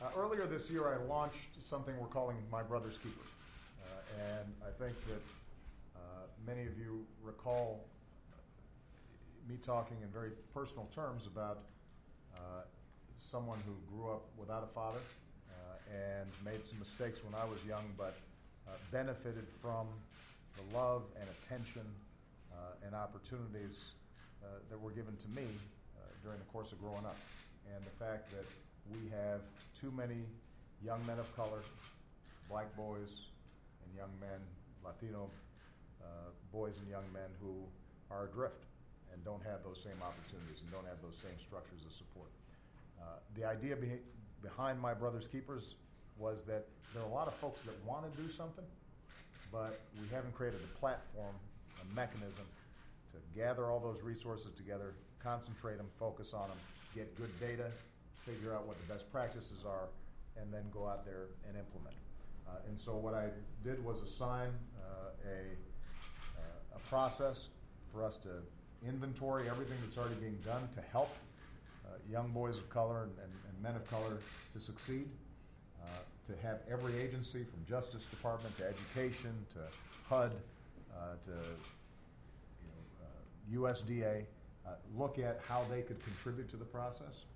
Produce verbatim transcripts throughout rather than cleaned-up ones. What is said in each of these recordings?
Uh, earlier this year, I launched something we're calling My Brother's Keeper. Uh, and I think that uh, many of you recall me talking in very personal terms about uh, someone who grew up without a father uh, and made some mistakes when I was young, but uh, benefited from the love and attention uh, and opportunities uh, that were given to me uh, during the course of growing up. And the fact that we have too many young men of color, black boys and young men, Latino uh, boys and young men who are adrift and don't have those same opportunities and don't have those same structures of support. Uh, the idea be- behind My Brother's Keepers was that there are a lot of folks that want to do something, but we haven't created a platform, a mechanism to gather all those resources together, concentrate them, focus on them, get good data, figure out what the best practices are, and then go out there and implement. Uh, and so what I did was assign uh, a, uh, a process for us to inventory everything that's already being done to help uh, young boys of color and, and, and men of color to succeed, uh, to have every agency from Justice Department to Education to H U D uh, to you know, uh, U S D A uh, look at how they could contribute to the process,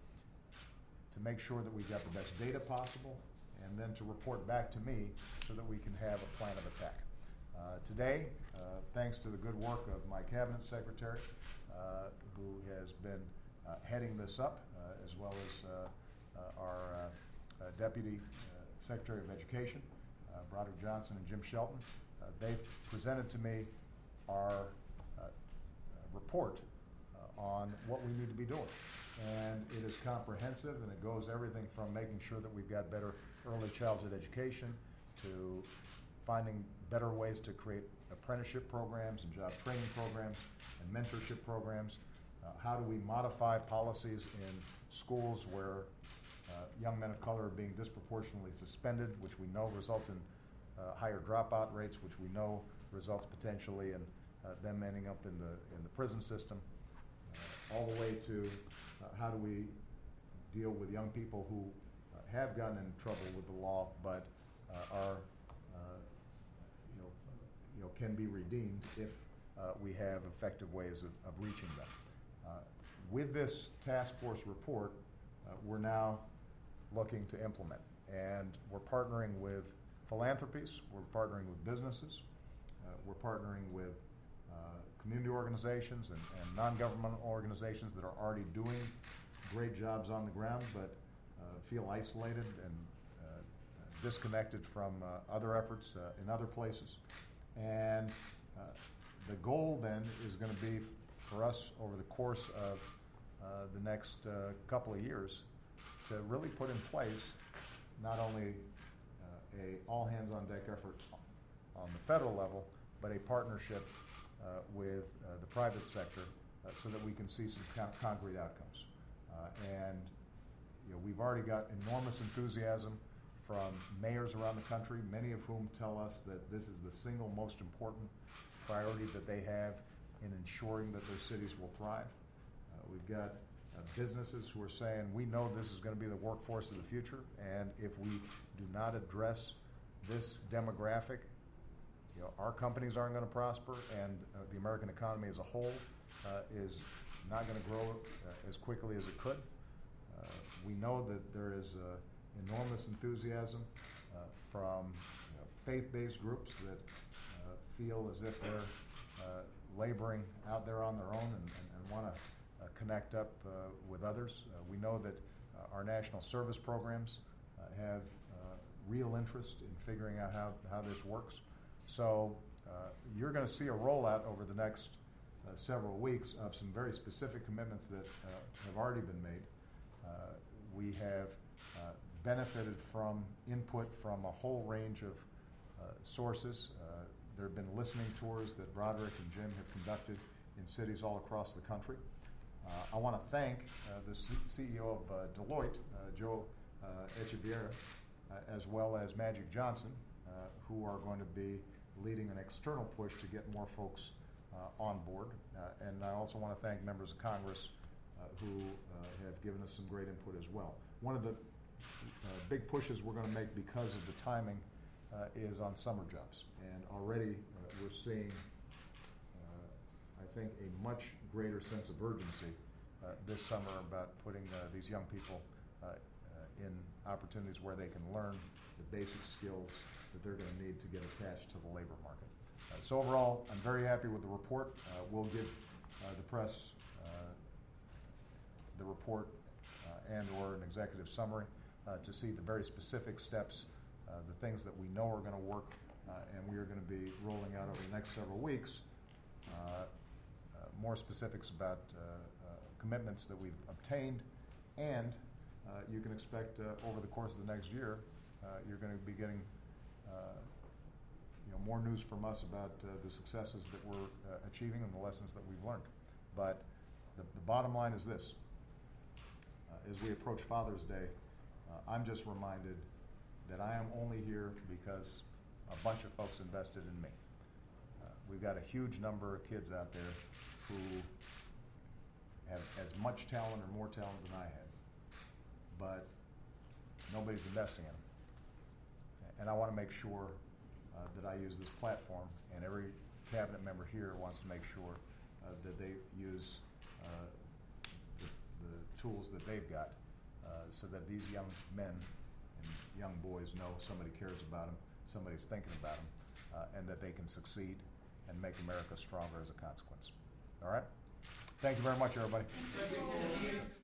to make sure that we've got the best data possible, and then to report back to me so that we can have a plan of attack. Uh, today, uh, thanks to the good work of my cabinet secretary, uh, who has been uh, heading this up, uh, as well as uh, uh, our uh, uh, deputy uh, secretary of education, uh, Broderick Johnson and Jim Shelton, uh, they've presented to me our uh, report uh, on what we need to be doing. And it is comprehensive, and it goes everything from making sure that we've got better early childhood education to finding better ways to create apprenticeship programs and job training programs and mentorship programs. Uh, how do we modify policies in schools where uh, young men of color are being disproportionately suspended, which we know results in uh, higher dropout rates, which we know results potentially in uh, them ending up in the in the prison system, uh, all the way to uh, how do we deal with young people who uh, have gotten in trouble with the law but uh, are uh, you know, you know, can be redeemed if uh, we have effective ways of, of reaching them. Uh, with this task force report, uh, we're now looking to implement, and we're partnering with philanthropies, we're partnering with businesses, uh, we're partnering with uh, community organizations and, and non-governmental organizations that are already doing great jobs on the ground but uh, feel isolated and uh, disconnected from uh, other efforts uh, in other places. And uh, the goal then is going to be for us over the course of uh, the next uh, couple of years to really put in place not only uh, a all-hands-on-deck effort on the federal level, but a partnership uh, with uh, the private sector uh, so that we can see some con- concrete outcomes. Uh, and you know, we've already got enormous enthusiasm from mayors around the country, many of whom tell us that this is the single most important priority that they have in ensuring that their cities will thrive. Uh, we've got uh, businesses who are saying, we know this is going to be the workforce of the future, and if we do not address this demographic, you know, our companies aren't going to prosper, and uh, the American economy as a whole uh, is not going to grow uh, as quickly as it could. Uh, we know that there is uh, enormous enthusiasm uh, from you know, faith-based groups that uh, feel as if they're uh, laboring out there on their own and, and, and want to uh, connect up uh, with others. Uh, we know that uh, our national service programs uh, have uh, real interest in figuring out how, how this works. So uh, you're going to see a rollout over the next uh, several weeks of some very specific commitments that uh, have already been made. Uh, we have uh, benefited from input from a whole range of uh, sources. Uh, there have been listening tours that Broderick and Jim have conducted in cities all across the country. Uh, I want to thank uh, the C- CEO of uh, Deloitte, uh, Joe uh, Echeverria, uh, as well as Magic Johnson, uh, who are going to be leading an external push to get more folks uh, on board. Uh, and I also want to thank members of Congress uh, who uh, have given us some great input as well. One of the uh, big pushes we're going to make because of the timing uh, is on summer jobs. And already uh, we're seeing, uh, I think, a much greater sense of urgency uh, this summer about putting uh, these young people uh, uh, in opportunities where they can learn the basic skills that they're going to need to get attached to the labor market. Uh, so overall, I'm very happy with the report. Uh, we'll give uh, the press uh, the report uh, and or an executive summary uh, to see the very specific steps, uh, the things that we know are going to work, uh, and we are going to be rolling out over the next several weeks uh, uh, more specifics about uh, uh, commitments that we've obtained, and uh, you can expect uh, over the course of the next year uh, you're going to be getting uh, you know, more news from us about uh, the successes that we're uh, achieving and the lessons that we've learned. But the, the bottom line is this. Uh, as we approach Father's Day, uh, I'm just reminded that I am only here because a bunch of folks invested in me. Uh, we've got a huge number of kids out there who have as much talent or more talent than I had, but nobody's investing in them. And I want to make sure uh, that I use this platform, and every cabinet member here wants to make sure uh, that they use uh, the, the tools that they've got uh, so that these young men and young boys know somebody cares about them, somebody's thinking about them, uh, and that they can succeed and make America stronger as a consequence. All right? Thank you very much, everybody. Thank you.